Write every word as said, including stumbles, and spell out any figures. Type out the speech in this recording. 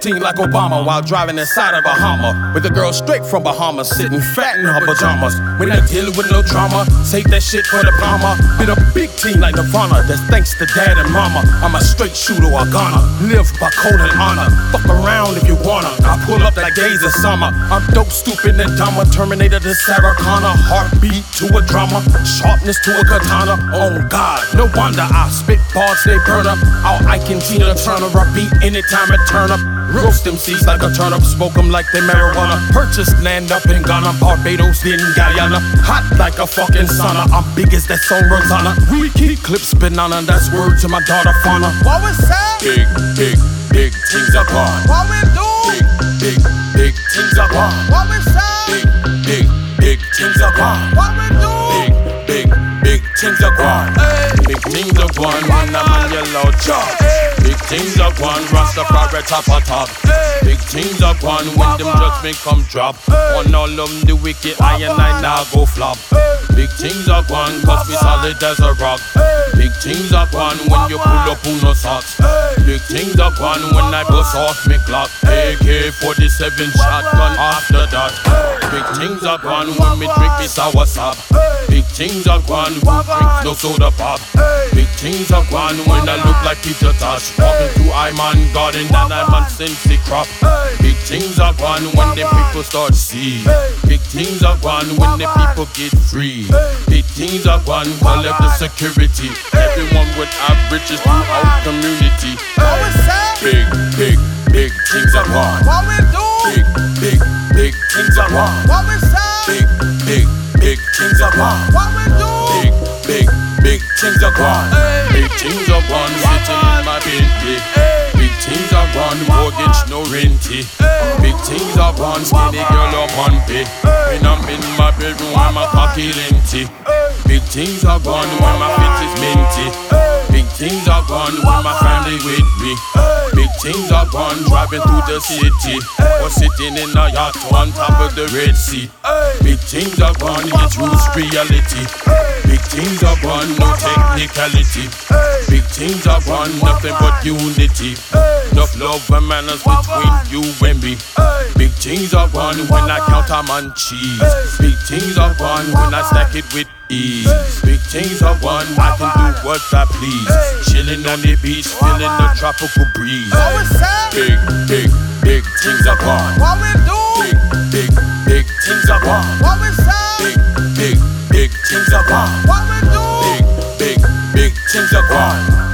fifteen like Obama while driving inside of a Hummer with a girl straight from Bahamas sitting fat in her pajamas. We're not dealing with no drama, save that shit for the bomber. Been a big team like Nirvana, that's thanks to dad and mama. I'm a straight shooter, a gunner, live by code and honor. Fuck around if you wanna, I pull up like days of summer. I'm dope, stupid and dumber, Terminator to Sarah Connor. Heartbeat to a drummer, sharpness to a katana. Oh God, no wonder I spit bars, they burn up. All I can Tina Turner, I beat anytime I turn up. Roast them seeds like a turnip, smoke them like they marijuana. Purchased land up in Ghana, Barbados, then Guyana. Hot like a fucking sauna, I'm big as that song Rosanna. We keep clips banana, that's word to my daughter Fauna. What we say? Big, big, big things are gone. What we do? Big, big, big things are gone. What we say? Big, big, big things are gone. What we do? Big, big, big things are gone. Big things are gone when I'm on your loud chop. Big things are gone, Rastafari top a top. Big things are gone when them judgment come drop. On all of them the wicked, I and I now go flop. Big things are gone, cause we solid as a rock. Big things are gone when you pull up on no socks. Big things are gone when I bust off me clock. A K forty-seven shotgun after that. Big things are gone when me drink me sour sap. Big things are gone, who drinks no soda pop. Big things are gone when I look like Peter Tosh. Walking through Iman Garden and I'm on Cincy crop. Big things are gone when the people start to see. Big things are gone when the people get free. Big things are gone, collect the security. Everyone would have riches throughout community. What we say? Big, big, big things are gone. What we do? Big, big, big things are gone. What we say? Big, big, big things are gone. What we do? Big, big, big things are gone. Big things are gone, sitting in my Bentley. Big things are gone, mortgage no renty. Big things are gone, skinny girl on one pay. When I'm in my bedroom, I'm a cocky empty. Big things are gone when my fit is minty. Big things are gone when my family with me. Big things are gone driving through the city or sitting in a yacht on top of the Red Sea. Big things are gone, it's roots reality. Big things are gone, no technicality. Big things are gone, nothing but unity. Enough love and manners between you and me. Big things are gone when I count them on cheese. Big things are gone when I stack it with ease. Big things are gone, I can do what I please. Chilling on the beach, feeling the tropical breeze. What we say? Big, big, big things are gone. What we do? Big, big, big things are gone. What we say? Big, big, big things are gone. What we do? Big, big, big things are gone.